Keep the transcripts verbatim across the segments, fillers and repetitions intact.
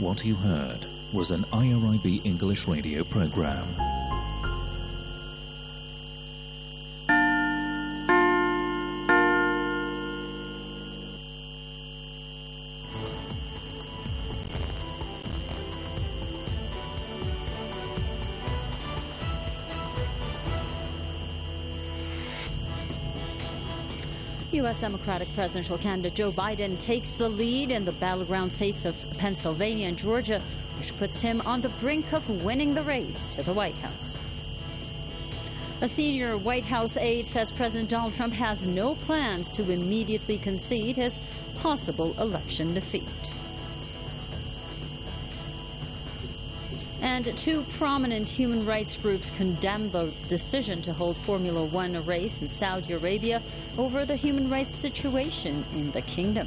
What you heard was an I R I B English radio program. U S Democratic presidential candidate Joe Biden takes the lead in the battleground states of Pennsylvania and Georgia, which puts him on the brink of winning the race to the White House. A senior White House aide says President Donald Trump has no plans to immediately concede his possible election defeat. And two prominent human rights groups condemned the decision to hold Formula One race in Saudi Arabia over the human rights situation in the kingdom.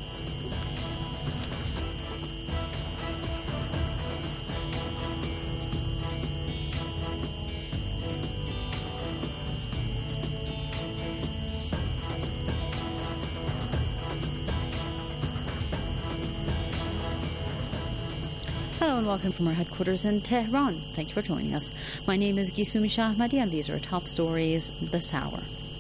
Hello and welcome from our headquarters in Tehran. Thank you for joining us. My name is Gisumi Shahmadi and these are top stories this hour.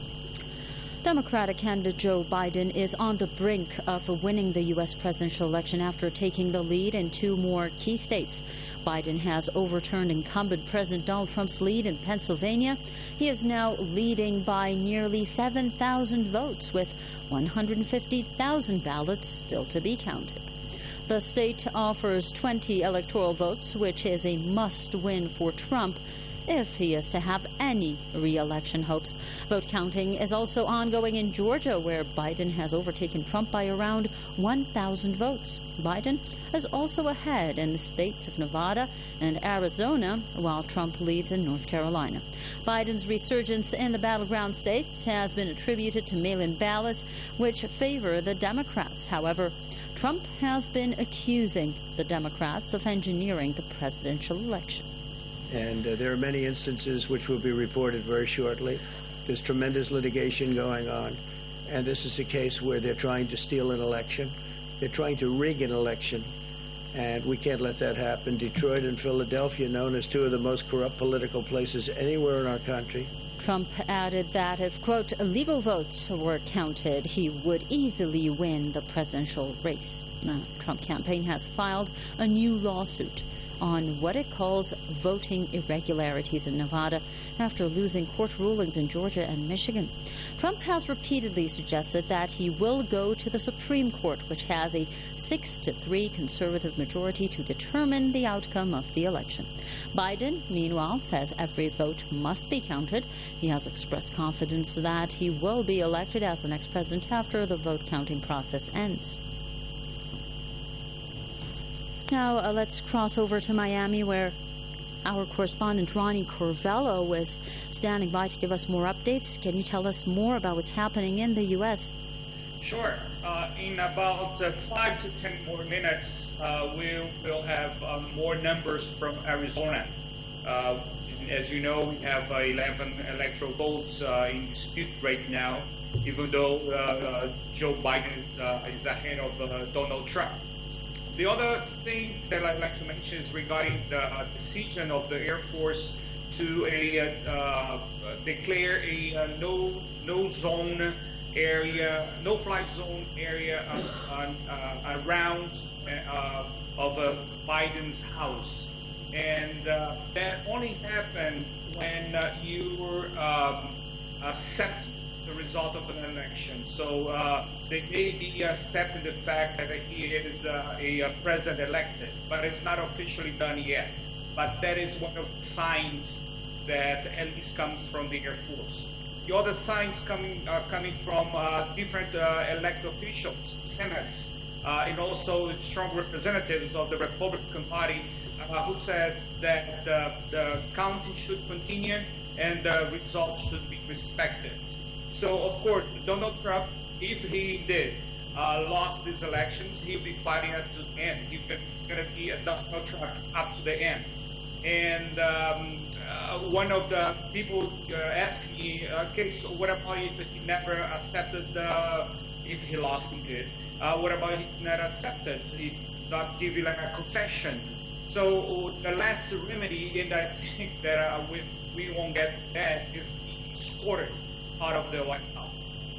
Democratic candidate Joe Biden is on the brink of winning the U S presidential election after taking the lead in two more key states. Biden has overturned incumbent President Donald Trump's lead in Pennsylvania. He is now leading by nearly seven thousand votes, with one hundred fifty thousand ballots still to be counted. The state offers twenty electoral votes, which is a must-win for Trump if he is to have any re-election hopes. Vote counting is also ongoing in Georgia, where Biden has overtaken Trump by around one thousand votes. Biden is also ahead in the states of Nevada and Arizona, while Trump leads in North Carolina. Biden's resurgence in the battleground states has been attributed to mail-in ballots, which favor the Democrats. However, Trump has been accusing the Democrats of engineering the presidential election. And uh, there are many instances which will be reported very shortly. There's tremendous litigation going on. And this is a case where they're trying to steal an election. They're trying to rig an election. And we can't let that happen. Detroit and Philadelphia, known as two of the most corrupt political places anywhere in our country. Trump added that if, quote, illegal votes were counted, he would easily win the presidential race. The Trump campaign has filed a new lawsuit on what it calls voting irregularities in Nevada after losing court rulings in Georgia and Michigan. Trump has repeatedly suggested that he will go to the Supreme Court, which has a six to three conservative majority, to determine the outcome of the election. Biden, meanwhile, says every vote must be counted. He has expressed confidence that he will be elected as the next president after the vote counting process ends. Now, uh, let's cross over to Miami, where our correspondent Ronnie Corvello is standing by to give us more updates. Can you tell us more about what's happening in the U S? Sure. Uh, in about uh, five to ten more minutes, uh, we will have uh, more numbers from Arizona. Uh, as you know, we have uh, eleven electoral votes uh, in dispute right now, even though uh, uh, Joe Biden uh, is ahead of uh, Donald Trump. The other thing that I'd like to mention is regarding the uh, decision of the Air Force to a, uh, uh, declare a uh, no no zone area, no fly zone area uh, uh, around uh, of uh, Biden's house, and uh, that only happens when uh, you um, accept the result of an election. So uh, they may be accepting the fact that he is uh, a, a president elected, but it's not officially done yet. But that is one of the signs that at least comes from the Air Force. The other signs coming are coming from uh, different uh, elected officials, senates, uh, and also strong representatives of the Republican Party uh, who said that uh, the counting should continue and the results should be respected. So, of course, Donald Trump, if he did, uh, lost these elections, he'll be fighting up to the end. He's going to be a Donald Trump up to the end. And um, uh, one of the people uh, asked me, okay, so what about if he never accepted the, if he lost it. Uh, what about if not accepted, if not give you like a concession? So the last remedy, and I think that uh, we, we won't get that, is escorted out of the White House.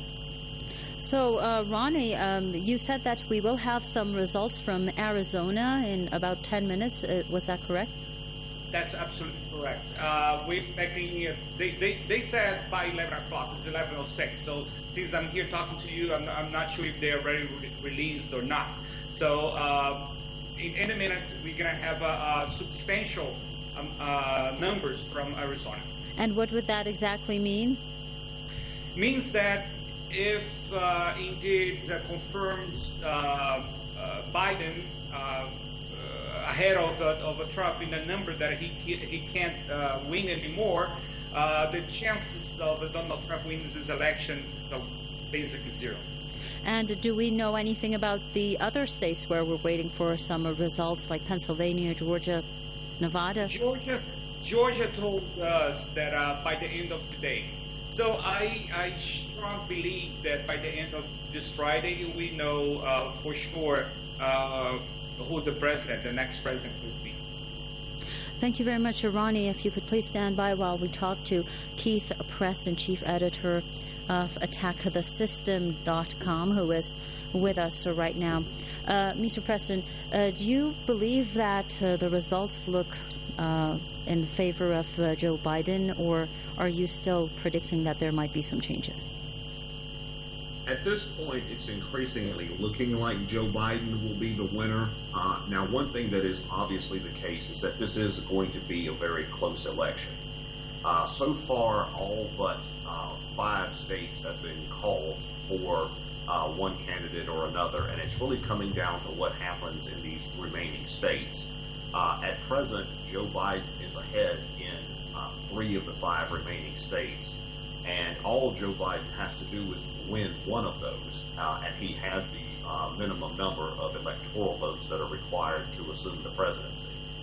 So, uh, Ronnie, um, you said that we will have some results from Arizona in about ten minutes. Uh, was that correct? That's absolutely correct. Uh, we're expecting, uh, they, they, they said by eleven o'clock, it's eleven oh six. So since I'm here talking to you, I'm, I'm not sure if they're already re- released or not. So uh, in, in a minute, we're going to have uh, uh, substantial um, uh, numbers from Arizona. And what would that exactly mean? Means that if uh, indeed uh, confirms uh, uh, Biden uh, ahead of, uh, of a Trump in a number that he he can't uh, win anymore, uh, the chances of Donald Trump wins this election are basically zero. And do we know anything about the other states where we're waiting for some results, like Pennsylvania, Georgia, Nevada? Georgia, Georgia told us that uh, by the end of today. So I, I strongly believe that by the end of this Friday, we know uh, for sure uh, who the president, the next president will be. Thank you very much, Ronnie. If you could please stand by while we talk to Keith Preston, Chief Editor of attack the system dot com, who is with us right now. Uh, Mister Preston, uh, do you believe that uh, the results look uh, in favor of uh, Joe Biden, or are you still predicting that there might be some changes? At this point, it's increasingly looking like Joe Biden will be the winner. Uh, now, one thing that is obviously the case is that this is going to be a very close election. Uh, so far, all but uh, five states have been called for uh, one candidate or another, and it's really coming down to what happens in these remaining states. Uh, at present, Joe Biden is ahead in uh, three of the five remaining states, and all Joe Biden has to do is win one of those, uh, and he has the uh, minimum number of electoral votes that are required to assume the presidency.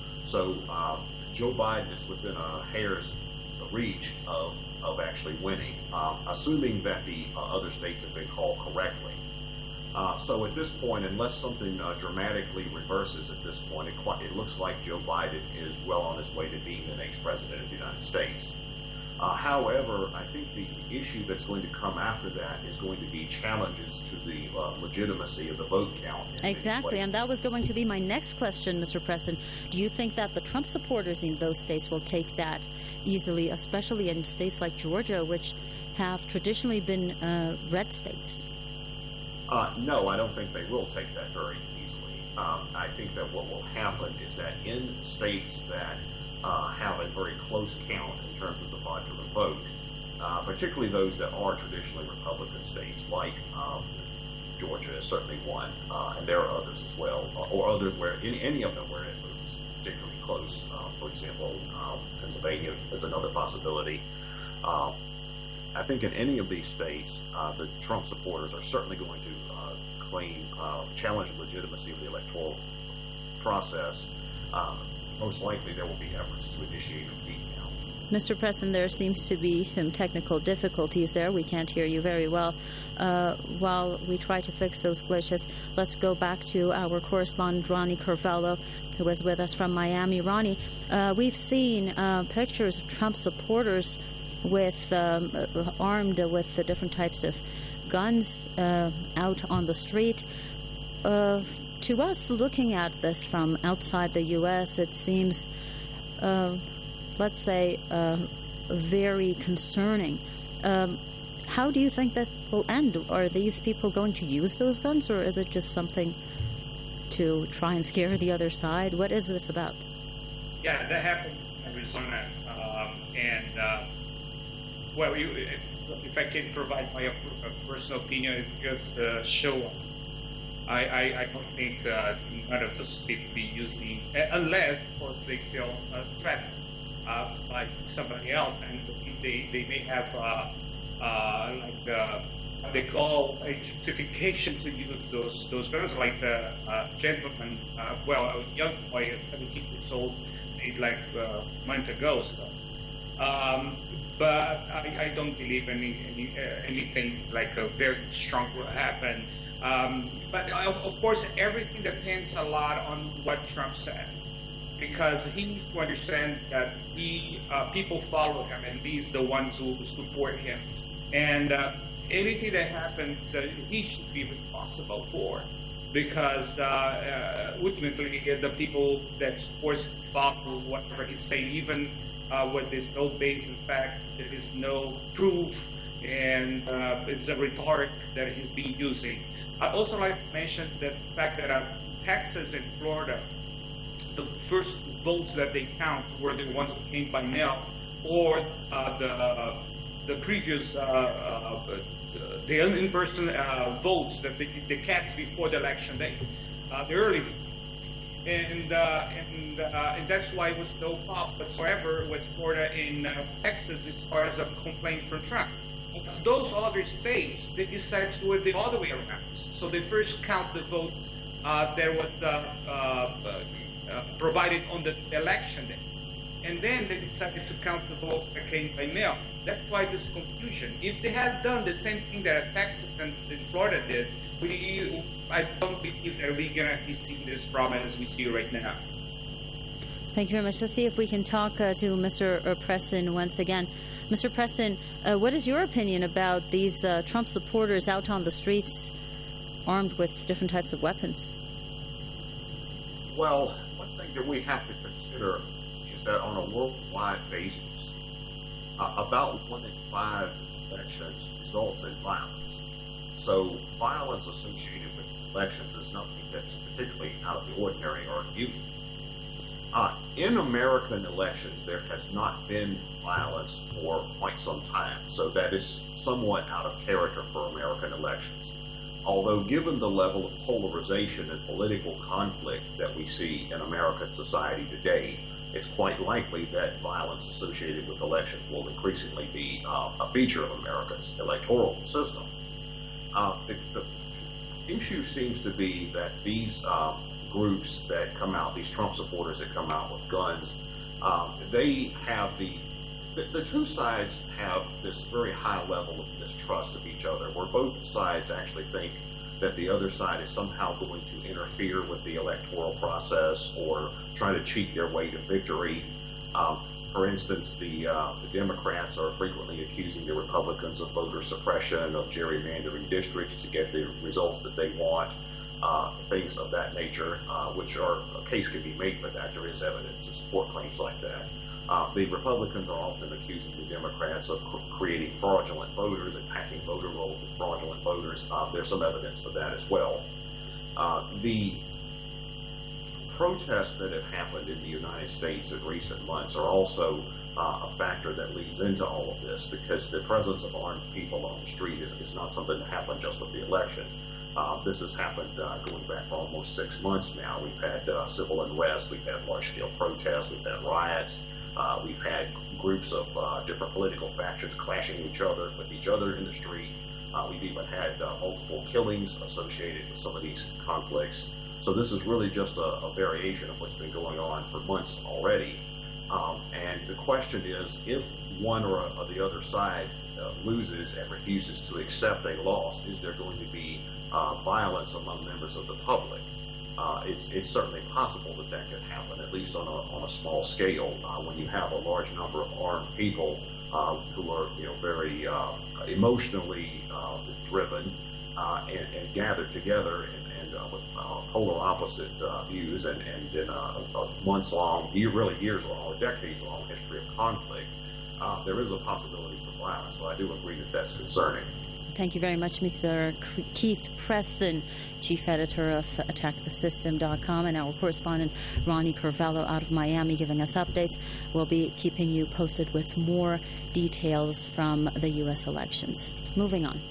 So uh, Joe Biden is within a hair's reach of, of actually winning, um, assuming that the uh, other states have been called correctly. Uh, so at this point, unless something uh, dramatically reverses at this point, it, quite, it looks like Joe Biden is well on his way to being the next president of the United States. Uh, however, I think the issue that's going to come after that is going to be challenges to the uh, legitimacy of the vote count. Exactly, and that was going to be my next question, Mister Preston. Do you think that the Trump supporters in those states will take that easily, especially in states like Georgia, which have traditionally been uh, red states? Uh, no, I don't think they will take that very easily. Um, I think that what will happen is that in states that uh, have a very close count in terms of the popular vote, uh, particularly those that are traditionally Republican states, like um, Georgia is certainly one, uh, and there are others as well, or others where any, any of them where it moves particularly close. Uh, for example, um, Pennsylvania is another possibility. Uh, I think in any of these states, uh, the Trump supporters are certainly going to uh, claim, uh, challenge the legitimacy of the electoral process. Uh, most likely there will be efforts to initiate a recount. Mister Preston, there seems to be some technical difficulties there. We can't hear you very well. Uh, while we try to fix those glitches, let's go back to our correspondent, Ronnie Carvalho, who was with us from Miami. Ronnie, uh, we've seen uh, pictures of Trump supporters with um, uh, armed with the different types of guns uh, out on the street. Uh, to us, looking at this from outside the U S, it seems, uh, let's say, uh, very concerning. Um, how do you think that will end? Are these people going to use those guns, or is it just something to try and scare the other side? What is this about? Yeah, that happened in Arizona, um, and uh, well, you, if I can provide my personal opinion, it's just uh, show up. I, I, I don't think uh, none of those people be using, unless, of course, they feel uh, threatened uh, by somebody else, and they, they may have uh, uh, like uh, what they call a justification to use those those guns, like the uh, gentleman, uh, well, a young boy, seventeen years old, did like uh, a month ago. So Um, but I, I don't believe any, any uh, anything like a very strong will happen. Um, but uh, of course, everything depends a lot on what Trump says, because he needs to understand that he uh, people follow him, and he's the ones who support him, and uh, anything that happens, uh, he should be responsible for, because uh, uh, ultimately the people that support him follow whatever he's saying, even uh, when there's no base in fact, there is no proof, and uh, it's a rhetoric that he's been using. I'd also like to mention the fact that uh, Texas and Florida, the first votes that they count were the ones who came by mail, or uh, the uh, the previous uh, uh, the in-person uh, votes that they, they cast before the election day, uh, the early votes. And uh, and, uh, and that's why it was no problem whatsoever with Florida and uh, Texas as far as a complaint from Trump. Those other states, they decided to do it the other way around. So they first count the vote uh, that was uh, uh, uh, provided on the election day, and then they decided to count the votes that came by mail. That's why this confusion. If they had done the same thing that Texas and, and Florida did, we I don't believe that we're going to be seeing this problem as we see right now. Thank you very much. Let's see if we can talk uh, to Mister Preston once again. Mister Preston, uh, what is your opinion about these uh, Trump supporters out on the streets armed with different types of weapons? Well, one thing that we have to consider is that on a worldwide basis, uh, about one in five elections results in violence. So violence associated with elections is nothing that's particularly out of the ordinary or unusual. Uh, in American elections, there has not been violence for quite some time, so that is somewhat out of character for American elections. Although given the level of polarization and political conflict that we see in American society today, it's quite likely that violence associated with elections will increasingly be uh, a feature of America's electoral system. Uh, the, the issue seems to be that these uh, groups that come out, these Trump supporters that come out with guns, um, they have the, the the two sides have this very high level of mistrust of each other, where both sides actually think that the other side is somehow going to interfere with the electoral process or try to cheat their way to victory. Um, for instance, the, uh, the Democrats are frequently accusing the Republicans of voter suppression, of gerrymandering districts to get the results that they want. Uh, things of that nature, uh, which are, a case can be made for that. There is evidence to support claims like that. Uh, the Republicans are often accusing the Democrats of cr- creating fraudulent voters and packing voter rolls with fraudulent voters. Uh, there's some evidence for that as well. Uh, the protests that have happened in the United States in recent months are also uh, a factor that leads into all of this, because the presence of armed people on the street is, is not something that happened just with the election. Uh, this has happened uh, going back for almost six months now. We've had uh, civil unrest, we've had large-scale protests, we've had riots, uh, we've had groups of uh, different political factions clashing each other with each other in the street. Uh, we've even had uh, multiple killings associated with some of these conflicts. So this is really just a, a variation of what's been going on for months already. Um, and the question is, if one or, a, or the other side uh, loses and refuses to accept a loss, is there going to be Uh, violence among members of the public? Uh, it's, it's certainly possible that that could happen, at least on a, on a small scale. Uh, when you have a large number of armed people uh, who are, you know, very uh, emotionally uh, driven uh, and, and gathered together and, and uh, with uh, polar opposite uh, views, and, and in a, a months-long, year, really years-long, or decades-long history of conflict, uh, there is a possibility for violence. So I do agree that that's concerning. Thank you very much, Mister Keith Preston, Chief Editor of attack the system dot com, and our correspondent Ronnie Carvalho out of Miami giving us updates. We'll be keeping you posted with more details from the U S elections. Moving on.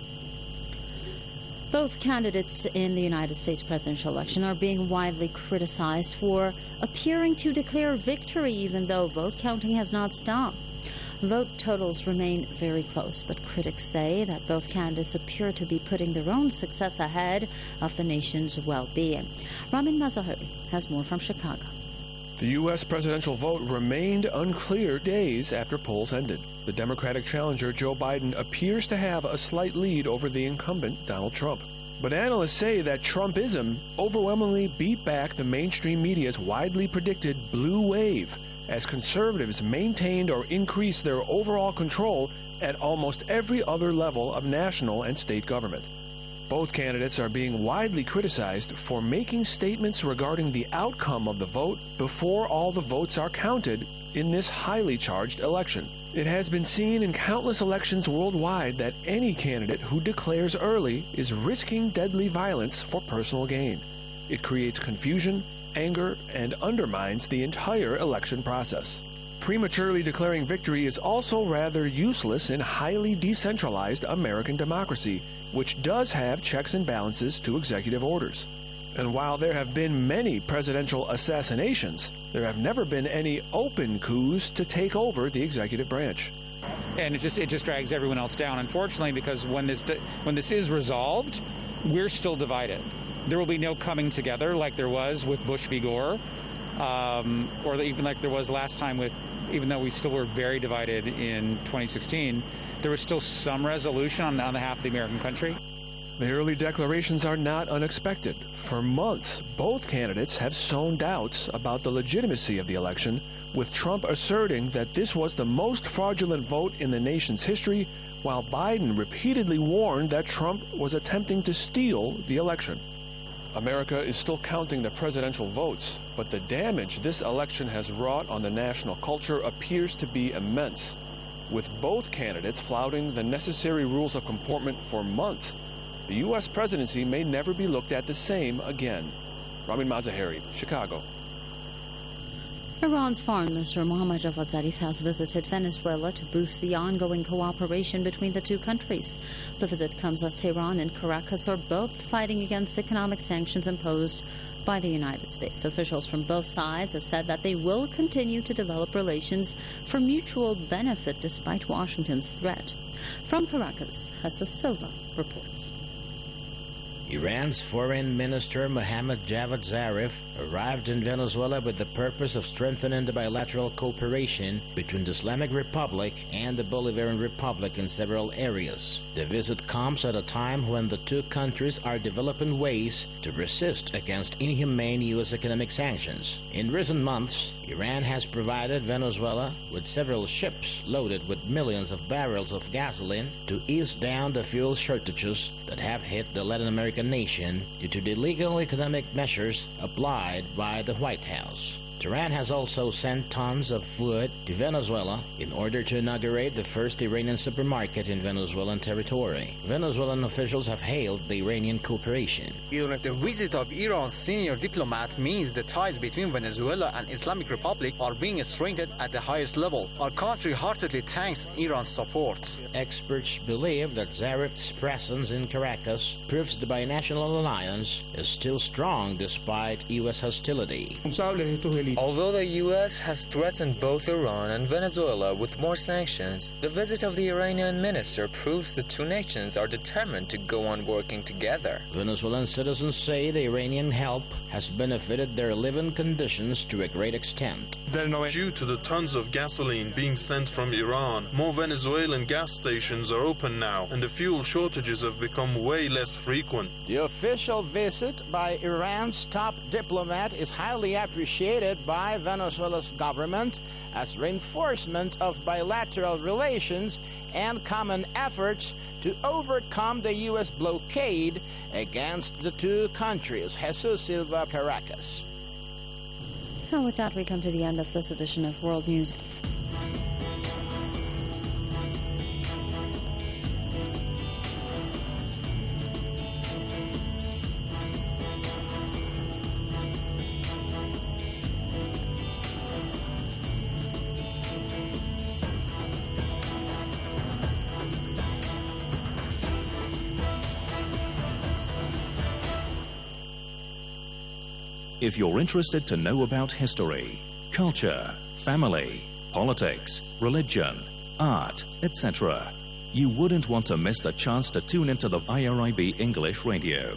Both candidates in the United States presidential election are being widely criticized for appearing to declare victory, even though vote counting has not stopped. Vote totals remain very close, but critics say that both candidates appear to be putting their own success ahead of the nation's well-being. Ramin Mazahari has more from Chicago. The U S presidential vote remained unclear days after polls ended. The Democratic challenger, Joe Biden, appears to have a slight lead over the incumbent, Donald Trump. But analysts say that Trumpism overwhelmingly beat back the mainstream media's widely predicted blue wave, as conservatives maintained or increased their overall control at almost every other level of national and state government. Both candidates are being widely criticized for making statements regarding the outcome of the vote before all the votes are counted in this highly charged election. It has been seen in countless elections worldwide that any candidate who declares early is risking deadly violence for personal gain. It creates confusion, anger, and undermines the entire election process. Prematurely declaring victory is also rather useless in highly decentralized American democracy, which does have checks and balances to executive orders. And while there have been many presidential assassinations, there have never been any open coups to take over the executive branch. And it just it just drags everyone else down, unfortunately, because when this when this is resolved, we're still divided. There will be no coming together like there was with Bush v. Gore, um, or even like there was last time with, even though we still were very divided in twenty sixteen, there was still some resolution on, on behalf of the American country. The early declarations are not unexpected. For months, both candidates have sown doubts about the legitimacy of the election, with Trump asserting that this was the most fraudulent vote in the nation's history, while Biden repeatedly warned that Trump was attempting to steal the election. America is still counting the presidential votes, but the damage this election has wrought on the national culture appears to be immense. With both candidates flouting the necessary rules of comportment for months, the U S presidency may never be looked at the same again. Ramin Mazaheri, Chicago. Iran's Foreign Minister Mohammad Javad Zarif has visited Venezuela to boost the ongoing cooperation between the two countries. The visit comes as Tehran and Caracas are both fighting against economic sanctions imposed by the United States. Officials from both sides have said that they will continue to develop relations for mutual benefit despite Washington's threat. From Caracas, Jesus Silva reports. Iran's Foreign Minister Mohammad Javad Zarif arrived in Venezuela with the purpose of strengthening the bilateral cooperation between the Islamic Republic and the Bolivarian Republic in several areas. The visit comes at a time when the two countries are developing ways to resist against inhumane U S economic sanctions. In recent months, Iran has provided Venezuela with several ships loaded with millions of barrels of gasoline to ease down the fuel shortages that have hit the Latin American nation due to the illegal economic measures applied by the White House. Tehran has also sent tons of food to Venezuela in order to inaugurate the first Iranian supermarket in Venezuelan territory. Venezuelan officials have hailed the Iranian cooperation. The visit of Iran's senior diplomat means the ties between Venezuela and Islamic Republic are being strengthened at the highest level. Our country heartily thanks Iran's support. Experts believe that Zarif's presence in Caracas proves the binational alliance is still strong despite U S hostility. Although the U S has threatened both Iran and Venezuela with more sanctions, the visit of the Iranian minister proves the two nations are determined to go on working together. Venezuelan citizens say the Iranian help has benefited their living conditions to a great extent. Due to the tons of gasoline being sent from Iran, more Venezuelan gas stations are open now, and the fuel shortages have become way less frequent. The official visit by Iran's top diplomat is highly appreciated by Venezuela's government as reinforcement of bilateral relations and common efforts to overcome the U S blockade against the two countries. Jesus Silva, Caracas. And with that, we come to the end of this edition of World News. If you're interested to know about history, culture, family, politics, religion, art, et cetera, you wouldn't want to miss the chance to tune into the I R I B English Radio.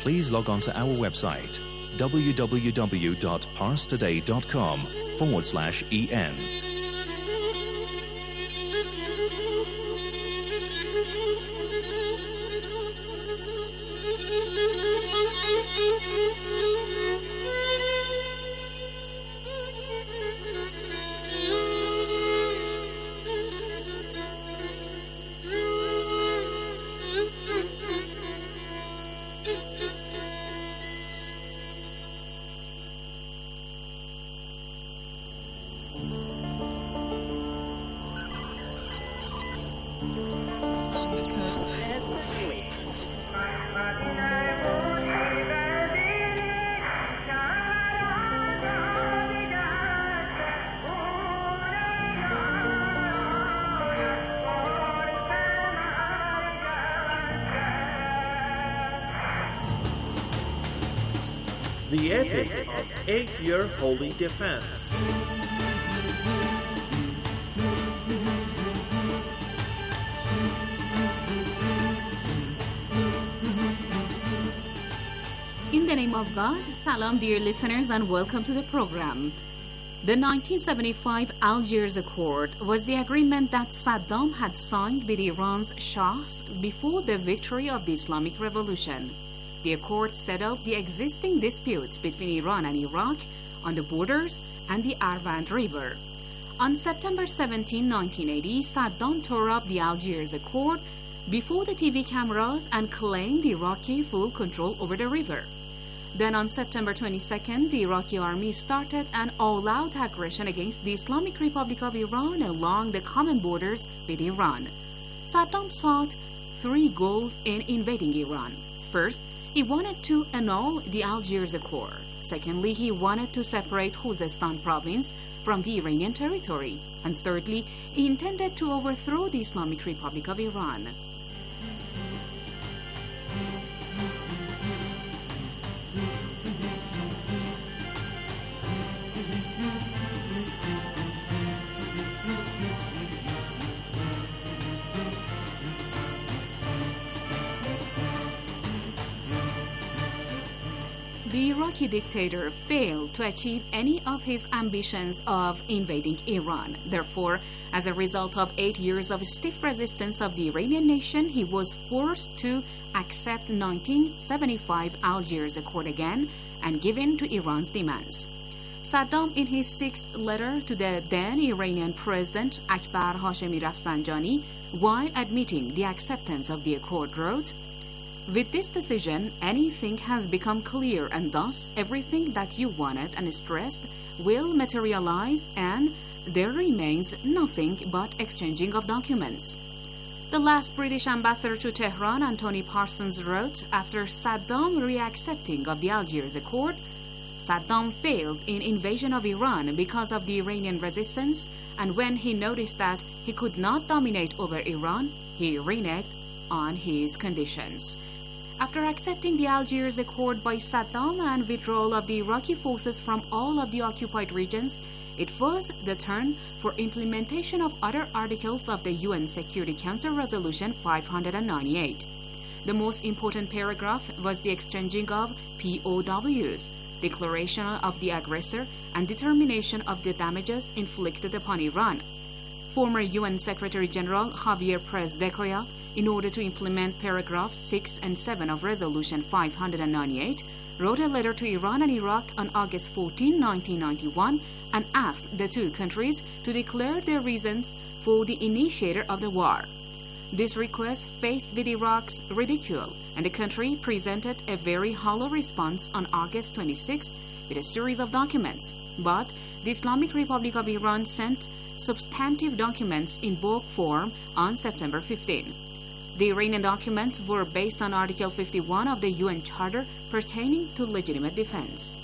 please log on to our website www.parstoday.com forward slash en. The epic of eight-year holy defense. In the name of God, salam dear listeners and welcome to the program. The nineteen seventy-five Algiers Accord was the agreement that Saddam had signed with Iran's Shahs before the victory of the Islamic Revolution. The accord set up the existing disputes between Iran and Iraq on the borders and the Arvand River. On September seventeenth, nineteen eighty, Saddam tore up the Algiers Accord before the T V cameras and claimed Iraqi full control over the river. Then on September twenty-second, the Iraqi army started an all-out aggression against the Islamic Republic of Iran along the common borders with Iran. Saddam sought three goals in invading Iran. First, he wanted to annul the Algiers Accord. Secondly, he wanted to separate Khuzestan province from the Iranian territory. And thirdly, he intended to overthrow the Islamic Republic of Iran. The Iraqi dictator failed to achieve any of his ambitions of invading Iran. Therefore, as a result of eight years of stiff resistance of the Iranian nation, he was forced to accept the nineteen seventy-five Algiers Accord again and give in to Iran's demands. Saddam, in his sixth letter to the then Iranian President Akbar Hashemi Rafsanjani, while admitting the acceptance of the accord, wrote, "With this decision, anything has become clear, and thus everything that you wanted and stressed will materialize, and there remains nothing but exchanging of documents." The last British ambassador to Tehran, Anthony Parsons, wrote, after Saddam re-accepting of the Algiers Accord, Saddam failed in invasion of Iran because of the Iranian resistance, and when he noticed that he could not dominate over Iran, he reneged on his conditions. After accepting the Algiers Accord by Saddam and withdrawal of the Iraqi forces from all of the occupied regions, it was the turn for implementation of other articles of the U N Security Council Resolution five ninety-eight. The most important paragraph was the exchanging of P O Ws, declaration of the aggressor, and determination of the damages inflicted upon Iran. Former U N Secretary General Javier Pérez de Cuellar, in order to implement paragraphs six and seven of Resolution five ninety-eight, wrote a letter to Iran and Iraq on August fourteenth, nineteen ninety-one, and asked the two countries to declare their reasons for the initiator of the war. This request faced with Iraq's ridicule, and the country presented a very hollow response on August twenty-sixth with a series of documents. But the Islamic Republic of Iran sent substantive documents in book form on September fifteenth. The Iranian documents were based on Article fifty-one of the U N Charter pertaining to legitimate defense.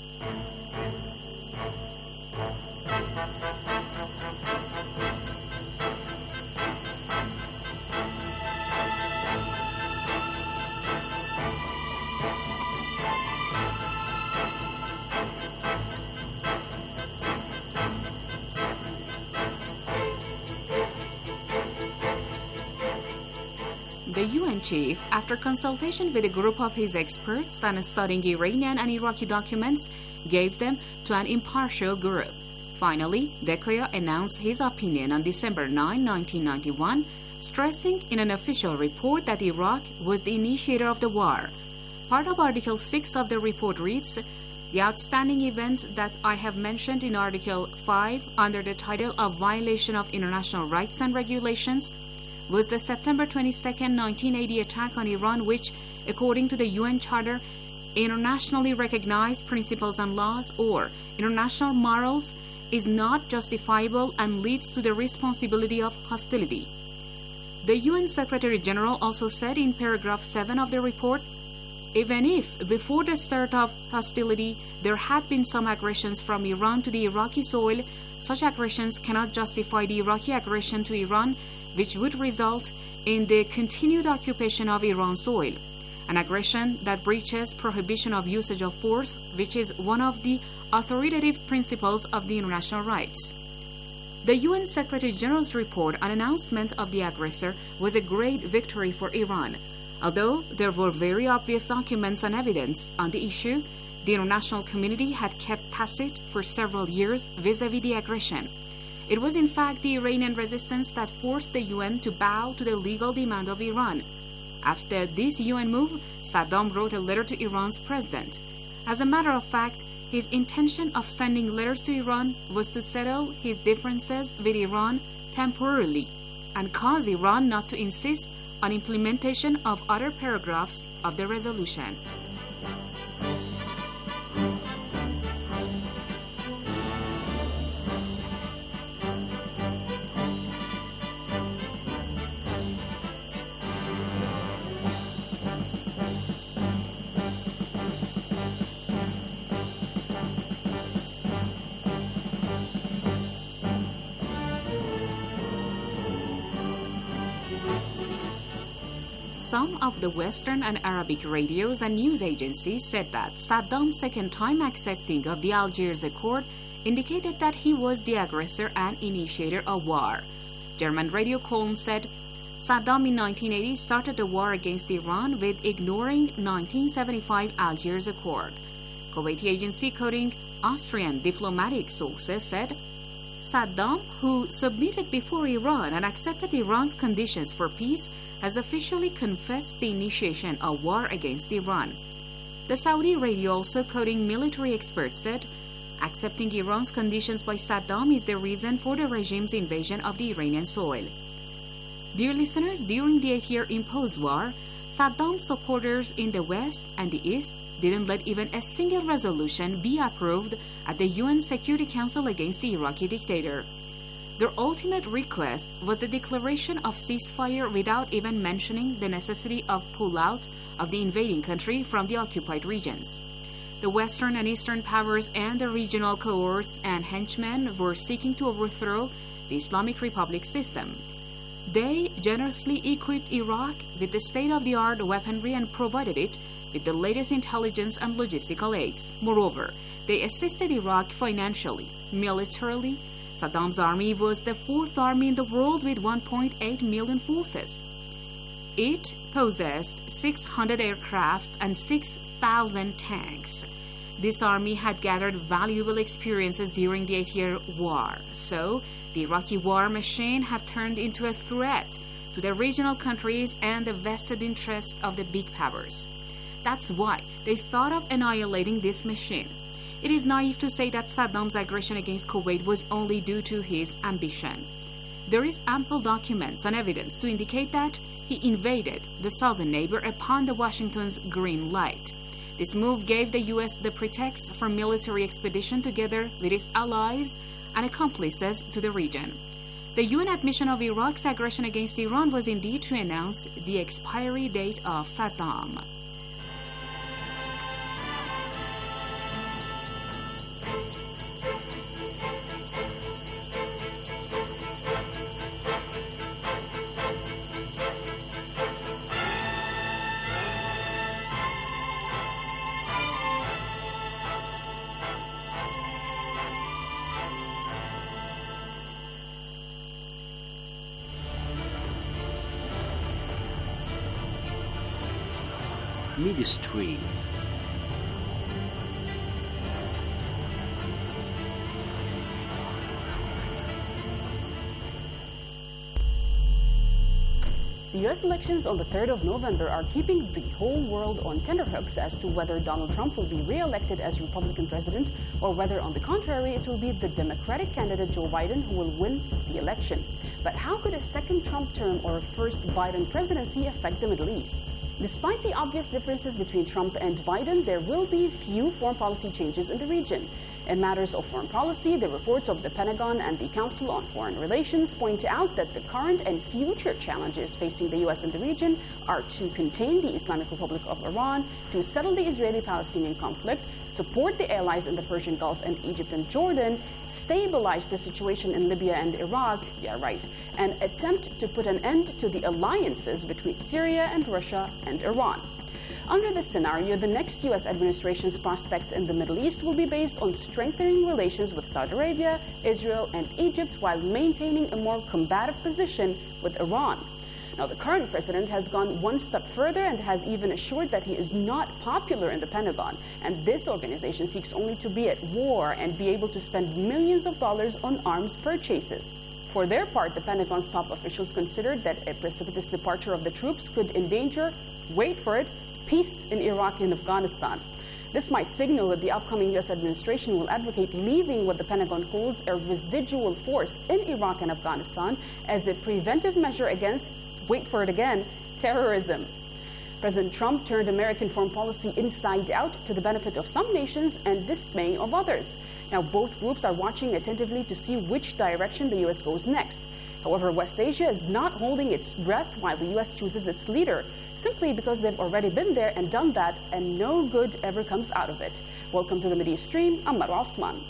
The U N chief, after consultation with a group of his experts and studying Iranian and Iraqi documents, gave them to an impartial group. Finally, Dekoya announced his opinion on December ninth, nineteen ninety-one, stressing in an official report that Iraq was the initiator of the war. Part of Article six of the report reads, "The outstanding event that I have mentioned in Article five under the title of Violation of International Rights and Regulations was the September twenty-second, nineteen eighty attack on Iran, which, according to the U N Charter, internationally recognized principles and laws or international morals, is not justifiable and leads to the responsibility of hostility." The U N Secretary General also said in paragraph seven of the report, "Even if, before the start of hostility, there had been some aggressions from Iran to the Iraqi soil, such aggressions cannot justify the Iraqi aggression to Iran, which would result in the continued occupation of Iran's soil, an aggression that breaches prohibition of usage of force, which is one of the authoritative principles of the international rights." The U N Secretary General's report on announcement of the aggressor was a great victory for Iran. Although there were very obvious documents and evidence on the issue, the international community had kept tacit for several years vis-à-vis the aggression. It was in fact the Iranian resistance that forced the U N to bow to the legal demand of Iran. After this U N move, Saddam wrote a letter to Iran's president. As a matter of fact, his intention of sending letters to Iran was to settle his differences with Iran temporarily and cause Iran not to insist on implementation of other paragraphs of the resolution. Some of the Western and Arabic radios and news agencies said that Saddam's second time accepting of the Algiers Accord indicated that he was the aggressor and initiator of war. German radio Köln said, Saddam in nineteen eighty started the war against Iran with ignoring nineteen seventy-five Algiers Accord. Kuwaiti agency quoting Austrian diplomatic sources said, Saddam, who submitted before Iran and accepted Iran's conditions for peace, has officially confessed the initiation of war against Iran. The Saudi radio, also quoting military experts, said, accepting Iran's conditions by Saddam is the reason for the regime's invasion of the Iranian soil. Dear listeners, during the eight-year imposed war, Saddam's supporters in the West and the East didn't let even a single resolution be approved at the U N Security Council against the Iraqi dictator. Their ultimate request was the declaration of ceasefire without even mentioning the necessity of pullout of the invading country from the occupied regions. The Western and Eastern powers and the regional cohorts and henchmen were seeking to overthrow the Islamic Republic system. They generously equipped Iraq with the state-of-the-art weaponry and provided it with the latest intelligence and logistical aids. Moreover, they assisted Iraq financially, militarily. Saddam's army was the fourth army in the world with one point eight million forces. It possessed six hundred aircraft and six thousand tanks. This army had gathered valuable experiences during the eight-year war, so the Iraqi war machine had turned into a threat to the regional countries and the vested interests of the big powers. That's why they thought of annihilating this machine. It is naive to say that Saddam's aggression against Kuwait was only due to his ambition. There is ample documents and evidence to indicate that he invaded the southern neighbor upon the Washington's green light. This move gave the U S the pretext for military expedition together with its allies and accomplices to the region. The U N admission of Iraq's aggression against Iran was indeed to announce the expiry date of Saddam. midstream. The U S elections on the third of November are keeping the whole world on tenterhooks as to whether Donald Trump will be re-elected as Republican president or whether, on the contrary, it will be the Democratic candidate Joe Biden who will win the election. But how could a second Trump term or a first Biden presidency affect the Middle East? Despite the obvious differences between Trump and Biden, there will be few foreign policy changes in the region. In matters of foreign policy, the reports of the Pentagon and the Council on Foreign Relations point out that the current and future challenges facing the U S and the region are to contain the Islamic Republic of Iran, to settle the Israeli-Palestinian conflict, support the allies in the Persian Gulf and Egypt and Jordan, stabilize the situation in Libya and Iraq, yeah right, and attempt to put an end to the alliances between Syria and Russia and Iran. Under this scenario, the next U S administration's prospects in the Middle East will be based on strengthening relations with Saudi Arabia, Israel, and Egypt while maintaining a more combative position with Iran. Now, the current president has gone one step further and has even assured that he is not popular in the Pentagon, and this organization seeks only to be at war and be able to spend millions of dollars on arms purchases. For their part, the Pentagon's top officials considered that a precipitous departure of the troops could endanger, wait for it, peace in Iraq and Afghanistan. This might signal that the upcoming U S administration will advocate leaving what the Pentagon calls a residual force in Iraq and Afghanistan as a preventive measure against, wait for it again, terrorism. President Trump turned American foreign policy inside out to the benefit of some nations and dismay of others. Now, both groups are watching attentively to see which direction the U S goes next. However, West Asia is not holding its breath while the U S chooses its leader, simply because they've already been there and done that, and no good ever comes out of it. Welcome to the Mideast Stream. I'm Marwa Osman.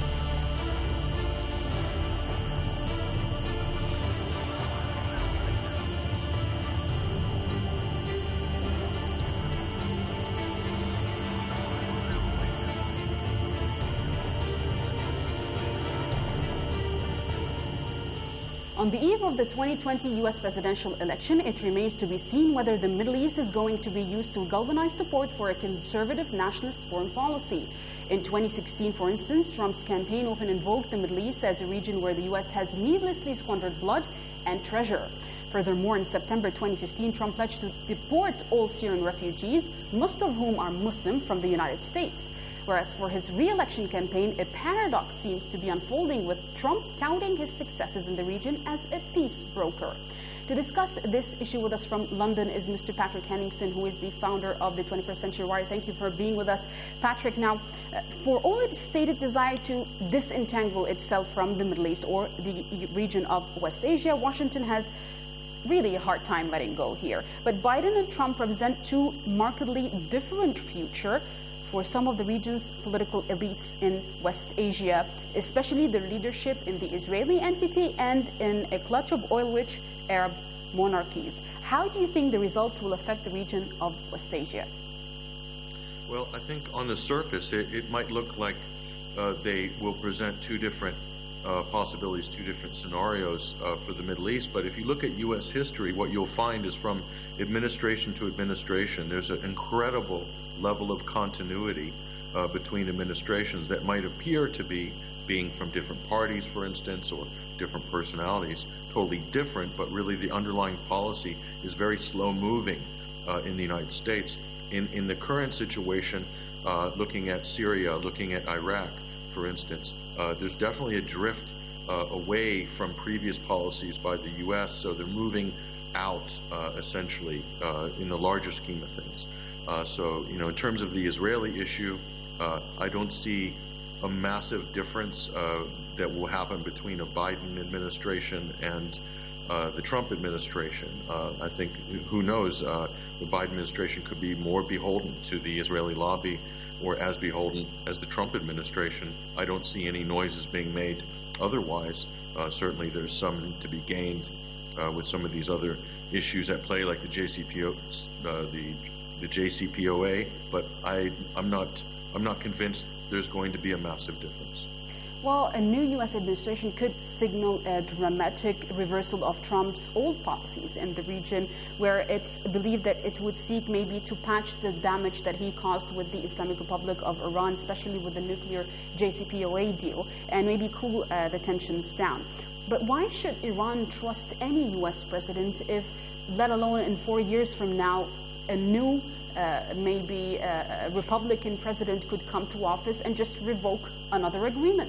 On the eve of the twenty twenty U S presidential election, it remains to be seen whether the Middle East is going to be used to galvanize support for a conservative nationalist foreign policy. In twenty sixteen, for instance, Trump's campaign often invoked the Middle East as a region where the U S has needlessly squandered blood and treasure. Furthermore, in September twenty fifteen, Trump pledged to deport all Syrian refugees, most of whom are Muslim, from the United States. Whereas for his re-election campaign, a paradox seems to be unfolding, with Trump touting his successes in the region as a peace broker. To discuss this issue with us from London is Mister Patrick Henningsen, who is the founder of the twenty-first Century Wire. Thank you for being with us. Patrick, now, uh, for all its stated desire to disentangle itself from the Middle East or the region of West Asia, Washington has really a hard time letting go here. But Biden and Trump represent two markedly different futures for some of the region's political elites in West Asia, especially their leadership in the Israeli entity and in a clutch of oil-rich Arab monarchies. How do you think the results will affect the region of West Asia? Well, I think on the surface, it, it might look like uh, they will present two different uh, possibilities, two different scenarios uh, for the Middle East. But if you look at U S history, what you'll find is from administration to administration, there's an incredible level of continuity uh, between administrations that might appear to be being from different parties, for instance, or different personalities, totally different, but really the underlying policy is very slow moving uh, in the United States. In, in the current situation, uh, looking at Syria, looking at Iraq, for instance, uh, there's definitely a drift uh, away from previous policies by the U S, so they're moving out uh, essentially uh, in the larger scheme of things. Uh, so, you know, in terms of the Israeli issue, uh, I don't see a massive difference uh, that will happen between a Biden administration and uh, the Trump administration. Uh, I think, who knows, uh, the Biden administration could be more beholden to the Israeli lobby or as beholden as the Trump administration. I don't see any noises being made otherwise. Uh, certainly there's some to be gained uh, with some of these other issues at play, like the J C P O, uh, the the J C P O A, but I, I'm not I'm not convinced there's going to be a massive difference. Well, a new U S administration could signal a dramatic reversal of Trump's old policies in the region, where it's believed that it would seek maybe to patch the damage that he caused with the Islamic Republic of Iran, especially with the nuclear J C P O A deal, and maybe cool uh, the tensions down. But why should Iran trust any U S president if, let alone in four years from now, a new Uh, maybe uh, a Republican president could come to office and just revoke another agreement?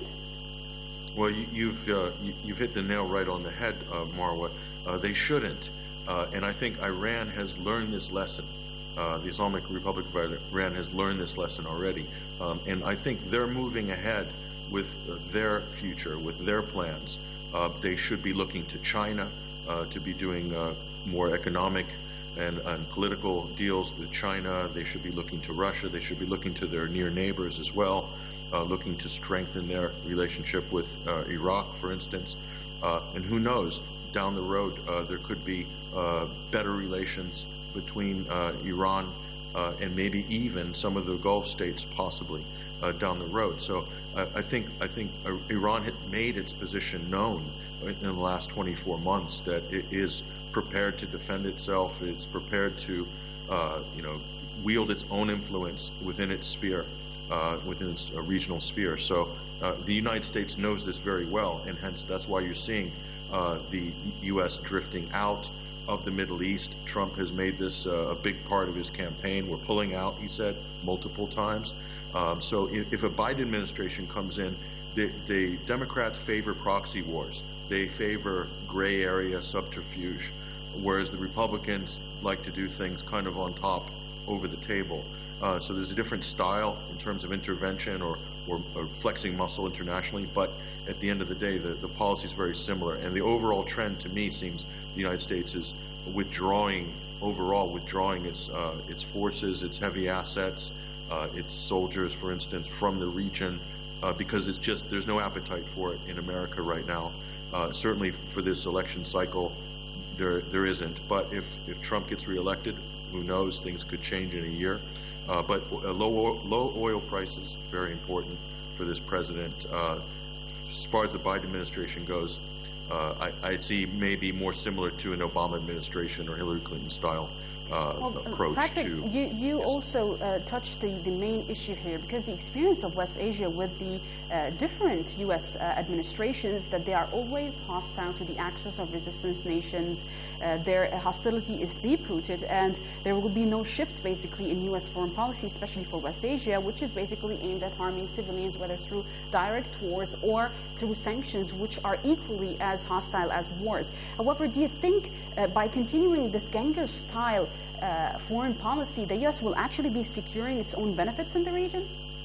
Well, you, you've uh, you, you've hit the nail right on the head, uh, Marwa. Uh, they shouldn't, uh, and I think Iran has learned this lesson. Uh, the Islamic Republic of Iran has learned this lesson already, um, and I think they're moving ahead with uh, their future, with their plans. Uh, they should be looking to China uh, to be doing uh, more economic And, and political deals with China. They should be looking to Russia. They should be looking to their near neighbors as well, uh, looking to strengthen their relationship with uh, Iraq, for instance. Uh, and who knows, down the road, uh, there could be uh, better relations between uh, Iran uh, and maybe even some of the Gulf states, possibly uh, down the road. So uh, I think I think uh, Iran had made its position known in the last twenty-four months that it is prepared to defend itself. It's prepared to, uh, you know, wield its own influence within its sphere, uh, within its uh, regional sphere. So uh, the United States knows this very well, and hence that's why you're seeing uh, the U S drifting out of the Middle East. Trump has made this uh, a big part of his campaign. We're pulling out, he said, multiple times. Um, so if, if a Biden administration comes in, the, the Democrats favor proxy wars. They favor gray area subterfuge, whereas the Republicans like to do things kind of on top, over the table. Uh, so there's a different style in terms of intervention or, or, or flexing muscle internationally, but at the end of the day, the, the policy is very similar. And the overall trend to me seems the United States is withdrawing, overall withdrawing its, uh, its forces, its heavy assets, uh, its soldiers, for instance, from the region, uh, because it's just, there's no appetite for it in America right now. Uh, certainly for this election cycle, there there isn't. But if, if Trump gets reelected, who knows? Things could change in a year. Uh, but uh, low oil, low oil prices, very important for this president. Uh, as far as the Biden administration goes, uh, I, I see maybe more similar to an Obama administration or Hillary Clinton style Uh, well, approach Patrick, to. You, you also uh, touched the, the main issue here, because the experience of West Asia with the uh, different U S uh, administrations, that they are always hostile to the axis of resistance nations. Uh, their hostility is deep-rooted, and there will be no shift basically in U S foreign policy, especially for West Asia, which is basically aimed at harming civilians, whether through direct wars or through sanctions, which are equally as hostile as wars. However, do you think uh, by continuing this Genghis-style Uh, foreign policy, the U S will actually be securing its own benefits in the region?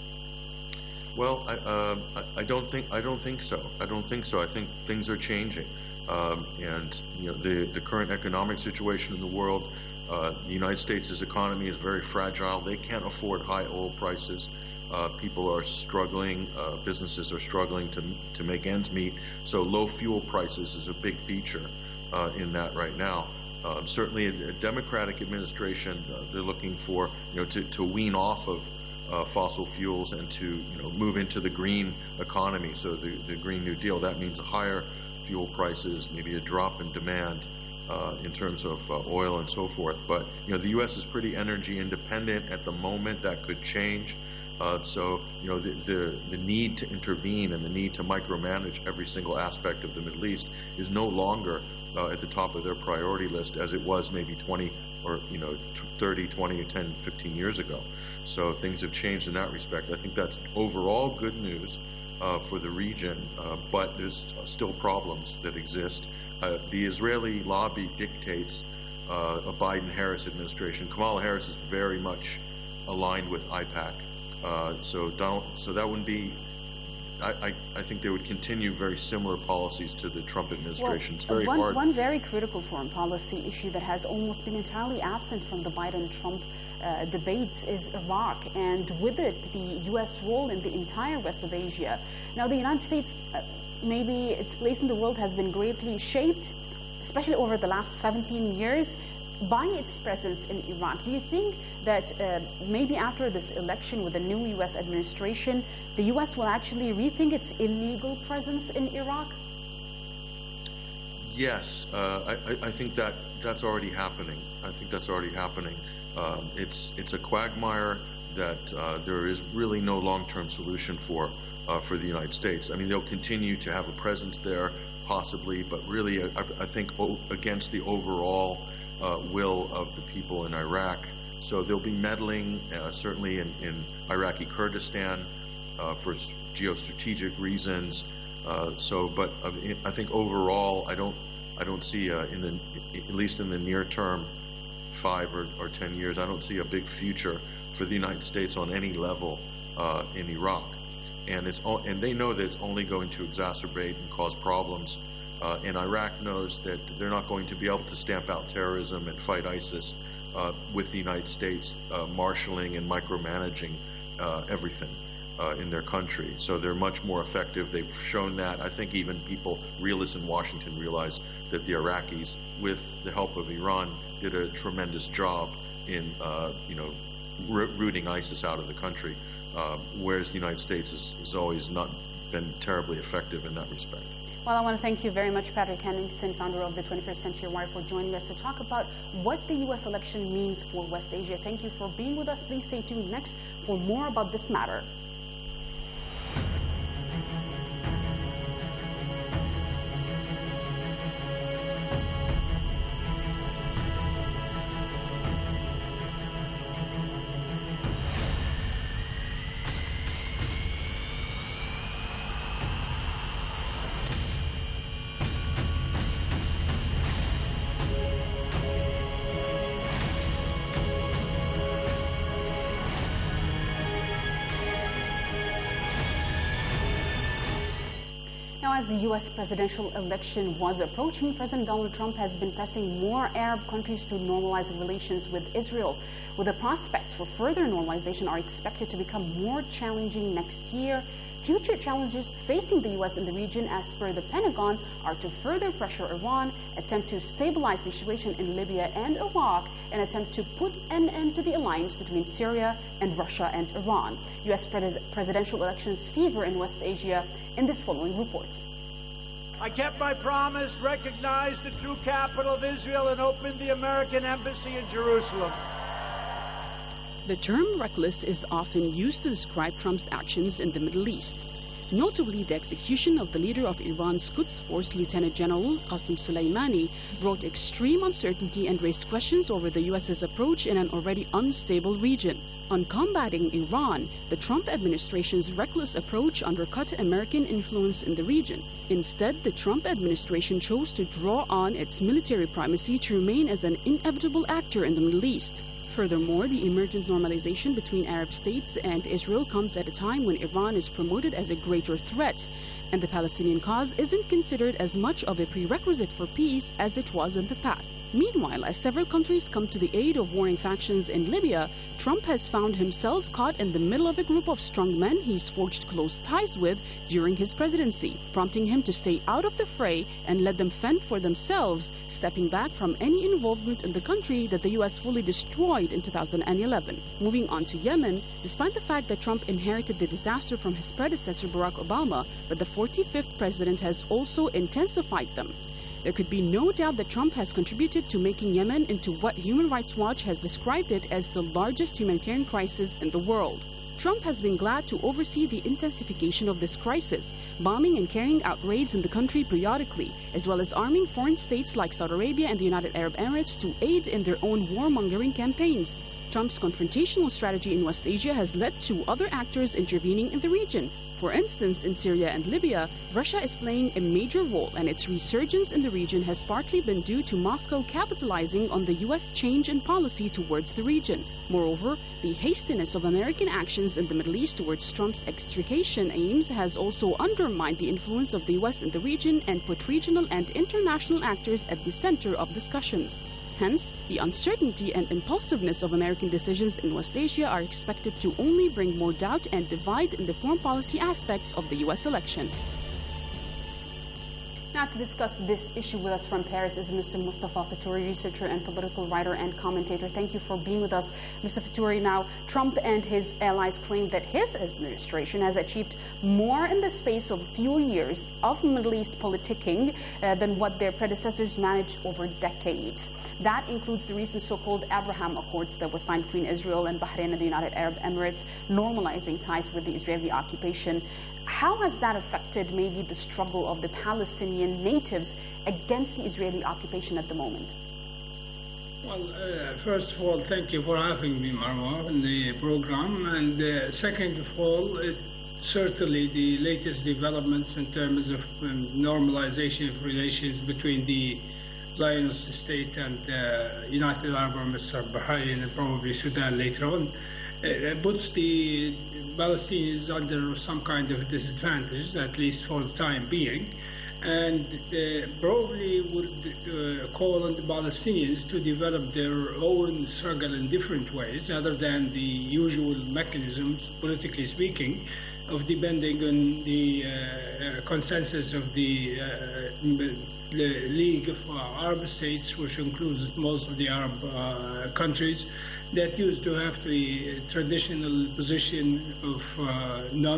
Well, I, uh, I, I don't think I don't think so. I don't think so. I think things are changing, um, and you know the the current economic situation in the world. Uh, the United States' economy is very fragile. They can't afford high oil prices. Uh, people are struggling. Uh, businesses are struggling to to make ends meet. So low fuel prices is a big feature uh, in that right now. Um, certainly, a, a Democratic administration, uh, they're looking for, you know, to, to wean off of uh, fossil fuels and to, you know, move into the green economy. So the, the Green New Deal, that means higher fuel prices, maybe a drop in demand uh, in terms of uh, oil and so forth. But, you know, the U S is pretty energy independent at the moment. That could change. Uh, so, you know, the, the, the need to intervene and the need to micromanage every single aspect of the Middle East is no longer Uh, at the top of their priority list as it was maybe twenty or, you know, thirty, twenty, ten, fifteen years ago. So things have changed in that respect. I think that's overall good news uh, for the region, uh, but there's still problems that exist. Uh, the Israeli lobby dictates uh, a Biden-Harris administration. Kamala Harris is very much aligned with AIPAC. Uh, so don't, so that wouldn't be I, I, I think they would continue very similar policies to the Trump administration. Well, it's very one, hard. One very critical foreign policy issue that has almost been entirely absent from the Biden-Trump uh, debates is Iraq, and with it, the U S role in the entire rest of Asia. Now, the United States, uh, maybe its place in the world has been greatly shaped, especially over the last seventeen years, by its presence in Iraq. Do you think that uh, maybe after this election with the new U S administration, the U S will actually rethink its illegal presence in Iraq? Yes, uh, I, I think that that's already happening. I think that's already happening. Um, it's it's a quagmire that uh, there is really no long-term solution for uh, for the United States. I mean, they'll continue to have a presence there, possibly, but really, I, I think o- against the overall uh, will of the people in Iraq. So they'll be meddling, uh, certainly in, in Iraqi Kurdistan, uh, for geostrategic reasons. Uh, so, but uh, I think overall, I don't, I don't see uh, in the, at least in the near term, five or, or ten years, I don't see a big future for the United States on any level uh, in Iraq, and it's and they know that it's only going to exacerbate and cause problems. Uh, and Iraq knows that they're not going to be able to stamp out terrorism and fight ISIS uh, with the United States uh, marshaling and micromanaging uh, everything uh, in their country. So they're much more effective. They've shown that. I think even people, realists in Washington, realize that the Iraqis, with the help of Iran, did a tremendous job in, uh, you know, rooting ISIS out of the country, uh, whereas the United States has, has always not been terribly effective in that respect. Well, I want to thank you very much, Patrick Henningsen, founder of the twenty-first Century Wire, for joining us to talk about what the U S election means for West Asia. Thank you for being with us. Please stay tuned next for more about this matter. As the U S presidential election was approaching, President Donald Trump has been pressing more Arab countries to normalize relations with Israel, with the prospects for further normalization are expected to become more challenging next year. Future challenges facing the U S in the region, as per the Pentagon, are to further pressure Iran, attempt to stabilize the situation in Libya and Iraq, and attempt to put an end to the alliance between Syria and Russia and Iran. U S pres- presidential elections fever in West Asia in this following report. I kept my promise, recognized the true capital of Israel, and opened the American embassy in Jerusalem. The term reckless is often used to describe Trump's actions in the Middle East. Notably, the execution of the leader of Iran's Quds Force, Lieutenant General Qasem Soleimani, brought extreme uncertainty and raised questions over the U S's approach in an already unstable region. On combating Iran, the Trump administration's reckless approach undercut American influence in the region. Instead, the Trump administration chose to draw on its military primacy to remain as an inevitable actor in the Middle East. Furthermore, the emergent normalization between Arab states and Israel comes at a time when Iran is promoted as a greater threat, and the Palestinian cause isn't considered as much of a prerequisite for peace as it was in the past. Meanwhile, as several countries come to the aid of warring factions in Libya, Trump has found himself caught in the middle of a group of strong men he's forged close ties with during his presidency, prompting him to stay out of the fray and let them fend for themselves, stepping back from any involvement in the country that the U S fully destroyed in two thousand eleven. Moving on to Yemen, despite the fact that Trump inherited the disaster from his predecessor Barack Obama, but the forty-fifth president has also intensified them. There could be no doubt that Trump has contributed to making Yemen into what Human Rights Watch has described it as the largest humanitarian crisis in the world. Trump has been glad to oversee the intensification of this crisis, bombing and carrying out raids in the country periodically, as well as arming foreign states like Saudi Arabia and the United Arab Emirates to aid in their own warmongering campaigns. Trump's confrontational strategy in West Asia has led to other actors intervening in the region. For instance, in Syria and Libya, Russia is playing a major role, and its resurgence in the region has partly been due to Moscow capitalizing on the U S change in policy towards the region. Moreover, the hastiness of American actions in the Middle East towards Trump's extrication aims has also undermined the influence of the U S in the region and put regional and international actors at the center of discussions. Hence, the uncertainty and impulsiveness of American decisions in West Asia are expected to only bring more doubt and divide in the foreign policy aspects of the U S election. Now, now to discuss this issue with us from Paris is Mister Mustafa Fattouri, researcher and political writer and commentator. Thank you for being with us, Mister Fattouri. Now, Trump and his allies claim that his administration has achieved more in the space of a few years of Middle East politicking uh, than what their predecessors managed over decades. That includes the recent so-called Abraham Accords that were signed between Israel and Bahrain and the United Arab Emirates, normalizing ties with the Israeli occupation. How has that affected maybe the struggle of the Palestinian natives against the Israeli occupation at the moment? Well, uh, first of all, thank you for having me, Marwa, in the program. And uh, second of all, it, certainly the latest developments in terms of um, normalization of relations between the Zionist state and uh, United Arab Emirates or Bahrain and probably Sudan later on, uh, puts the Palestinians under some kind of disadvantage, at least for the time being, and uh, probably would uh, call on the Palestinians to develop their own struggle in different ways, other than the usual mechanisms, politically speaking, of depending on the uh, consensus of the, uh, the League of Arab States, which includes most of the Arab uh, countries, that used to have the traditional position of uh,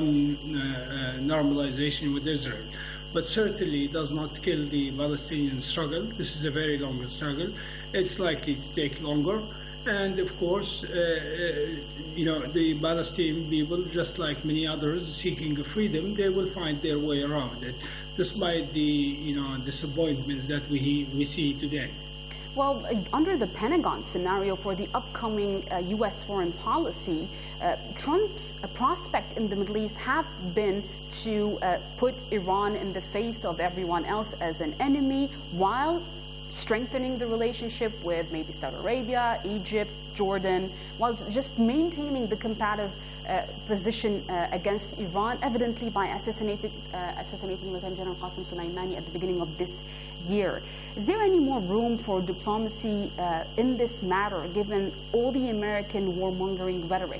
non-normalization uh, with Israel. But certainly does not kill the Palestinian struggle. This is a very long struggle. It's likely to take longer. And of course, uh, uh, you know, the Palestinian people, just like many others seeking freedom, they will find their way around it, despite the, you know, disappointments that we we see today. Well, uh, under the Pentagon scenario for the upcoming uh, U S foreign policy, uh, Trump's uh, prospect in the Middle East have been to uh, put Iran in the face of everyone else as an enemy, while strengthening the relationship with maybe Saudi Arabia, Egypt, Jordan, while just maintaining the combative uh, position uh, against Iran, evidently by assassinating, uh, assassinating Lieutenant General Qasem Soleimani at the beginning of this year. Is there any more room for diplomacy uh, in this matter, given all the American warmongering rhetoric?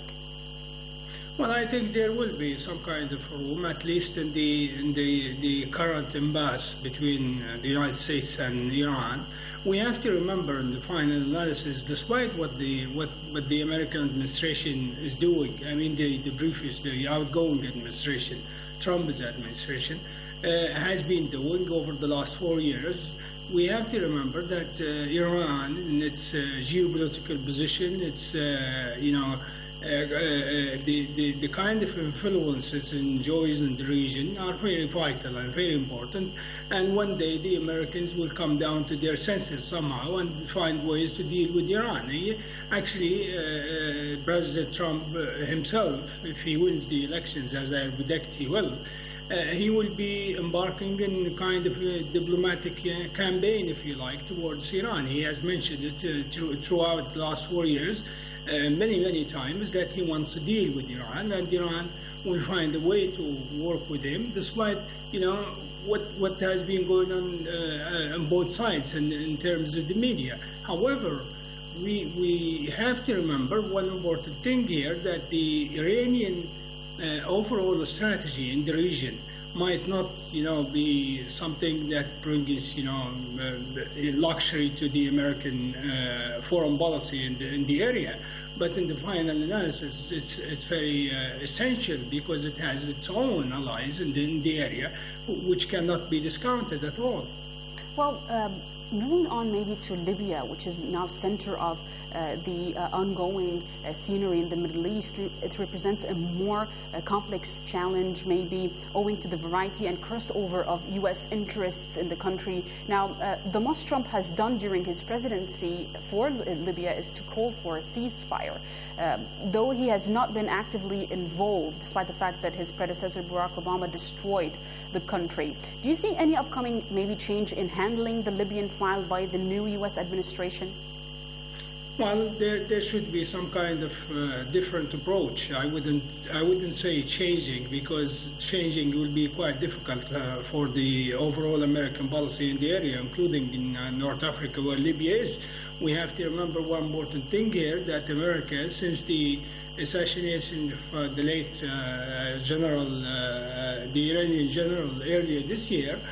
Well, I think there will be some kind of room, at least in the in the, the current impasse between uh, the United States and Iran. We have to remember in the final analysis, despite what the what, what the American administration is doing, I mean the, the previous, the outgoing administration, Trump's administration, uh, has been doing over the last four years, we have to remember that uh, Iran, in its uh, geopolitical position, its, uh, you know, Uh, uh, the, the, the kind of influence it enjoys in the region are very vital and very important. And one day the Americans will come down to their senses somehow and find ways to deal with Iran. He, actually, uh, uh, President Trump uh, himself, if he wins the elections, as I predict he will, Uh, he will be embarking in kind of a diplomatic uh, campaign, if you like, towards Iran. He has mentioned it uh, through, throughout the last four years, uh, many, many times, that he wants to deal with Iran, and Iran will find a way to work with him, despite, you know, what what has been going on uh, on both sides in, in terms of the media. However, we we have to remember one important thing here, that the Iranian Uh, overall strategy in the region might not, you know, be something that brings, you know, uh, luxury to the American uh, foreign policy in the, in the area. But in the final analysis, it's it's very uh, essential, because it has its own allies in the, in the area, which cannot be discounted at all. Well, um, moving on maybe to Libya, which is now center of Uh, the uh, ongoing uh, scenery in the Middle East, it represents a more uh, complex challenge, maybe owing to the variety and crossover of U S interests in the country. Now, uh, the most Trump has done during his presidency for Libya is to call for a ceasefire, um, though he has not been actively involved, despite the fact that his predecessor Barack Obama destroyed the country. Do you see any upcoming maybe change in handling the Libyan file by the new U S administration? Well, there there should be some kind of uh, different approach. I wouldn't I wouldn't say changing, because changing will be quite difficult uh, for the overall American policy in the area, including in uh, North Africa, where Libya is. We have to remember one important thing here, that America, since the assassination of uh, the late uh, general, uh, the Iranian general earlier this year, Uh,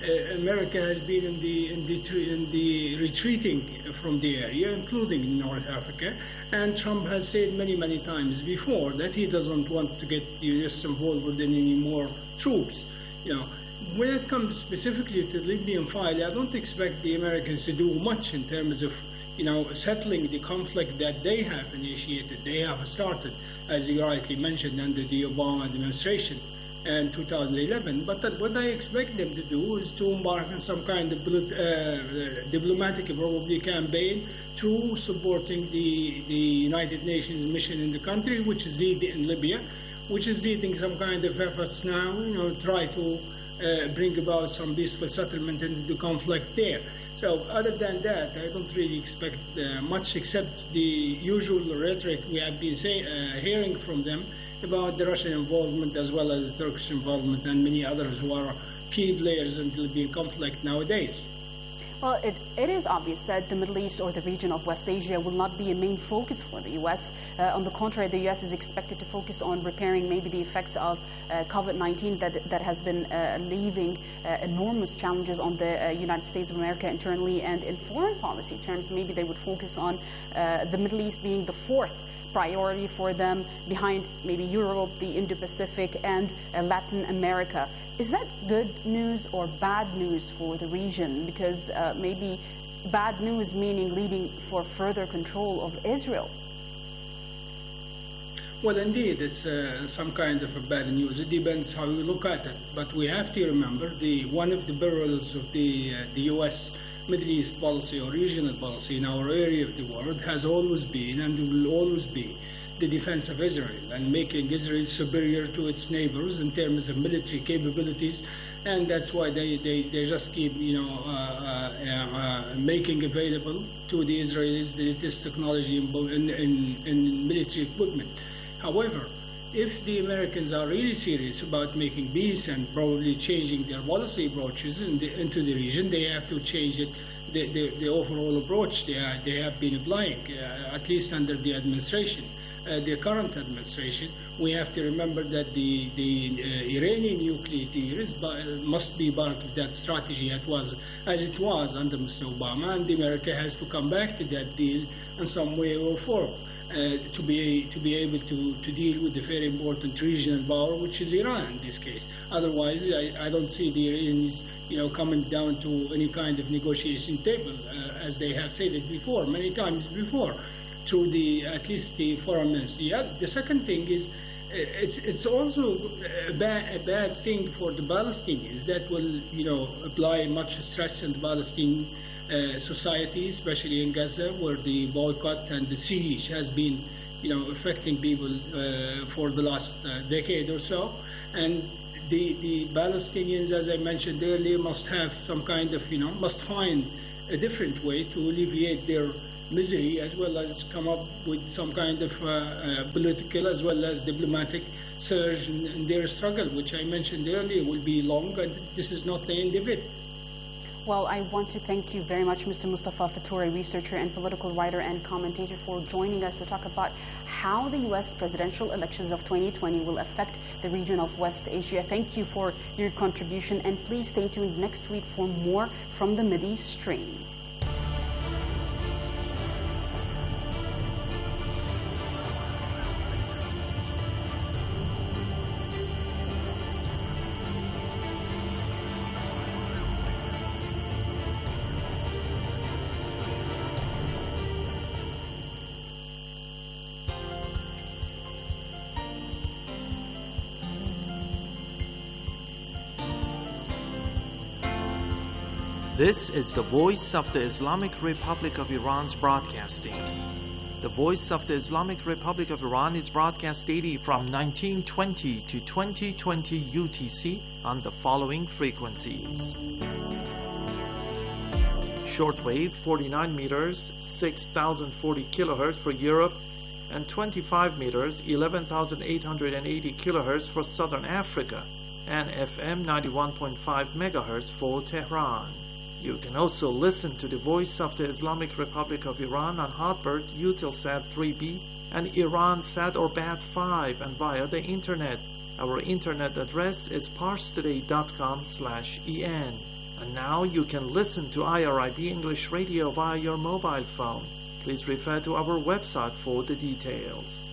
uh, America has been in the in the in the retreating from the area, including North Africa, and Trump has said many many times before that he doesn't want to get the U S involved in any more troops. You know, when it comes specifically to the Libyan file, I don't expect the Americans to do much in terms of, you know, settling the conflict that they have initiated, they have started, as you rightly mentioned, under the Obama administration in two thousand eleven. But that what I expect them to do is to embark on some kind of uh, diplomatic probably campaign to supporting the, the United Nations mission in the country, which is leading in Libya, which is leading some kind of efforts now, you know, try to uh, bring about some peaceful settlement into the conflict there. So other than that, I don't really expect uh, much except the usual rhetoric we have been say, uh, hearing from them about the Russian involvement as well as the Turkish involvement and many others who are key players in the Libyan conflict nowadays. Well, it, it is obvious that the Middle East or the region of West Asia will not be a main focus for the U S. Uh, on the contrary, the U S is expected to focus on repairing maybe the effects of uh, COVID nineteen that, that has been uh, leaving uh, enormous challenges on the uh, United States of America internally, and in foreign policy terms, maybe they would focus on uh, the Middle East being the fourth priority for them behind maybe Europe, the Indo-Pacific, and uh, Latin America. Is that good news or bad news for the region? Because uh, maybe bad news meaning leading for further control of Israel. Well, indeed, it's uh, some kind of a bad news. It depends how you look at it. But we have to remember the one of the barrels of the uh, the U S Middle East policy or regional policy in our area of the world has always been and will always be the defense of Israel and making Israel superior to its neighbors in terms of military capabilities. And that's why they, they, they just keep, you know, uh, uh, uh, making available to the Israelis the latest technology in, in, in military equipment. However, if the Americans are really serious about making peace and probably changing their policy approaches in the, into the region, they have to change it, the, the, the overall approach they, are, they have been applying, uh, at least under the administration. Uh, the current administration, we have to remember that the, the uh, Iranian nuclear deal is, must be part of that strategy as, was, as it was under Mister Obama, and America has to come back to that deal in some way or form. Uh, to be to be able to, to deal with the very important regional power, which is Iran in this case. Otherwise, I, I don't see the Iranians, you know, coming down to any kind of negotiation table, uh, as they have said it before, many times before, through the at least the foreign minister. Yeah, the second thing is, it's it's also a bad, a bad thing for the Palestinians that will, you know, apply much stress on the Palestinian Uh, society, especially in Gaza, where the boycott and the siege has been, you know, affecting people uh, for the last uh, decade or so. And the, the Palestinians, as I mentioned earlier, must have some kind of, you know, must find a different way to alleviate their misery, as well as come up with some kind of uh, uh, political as well as diplomatic surge in, in their struggle, which I mentioned earlier will be long, and this is not the end of it. Well, I want to thank you very much, Mister Mustafa Fattouri, researcher and political writer and commentator, for joining us to talk about how the U S presidential elections of twenty twenty will affect the region of West Asia. Thank you for your contribution, and please stay tuned next week for more from the Mideast Stream. This is the Voice of the Islamic Republic of Iran's broadcasting. The Voice of the Islamic Republic of Iran is broadcast daily from nineteen twenty to twenty twenty U T C on the following frequencies. Shortwave forty-nine meters, six thousand forty kilohertz for Europe, and twenty-five meters, eleven thousand eight hundred eighty kilohertz for Southern Africa, and F M ninety-one point five megahertz for Tehran. You can also listen to the Voice of the Islamic Republic of Iran on Hotbird, Eutelsat three B, and Iransat or Bat five, and via the internet. Our internet address is parstoday dot com slash en. And now you can listen to I R I B English Radio via your mobile phone. Please refer to our website for the details.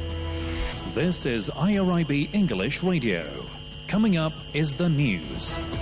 This is I R I B English Radio. Coming up is the news.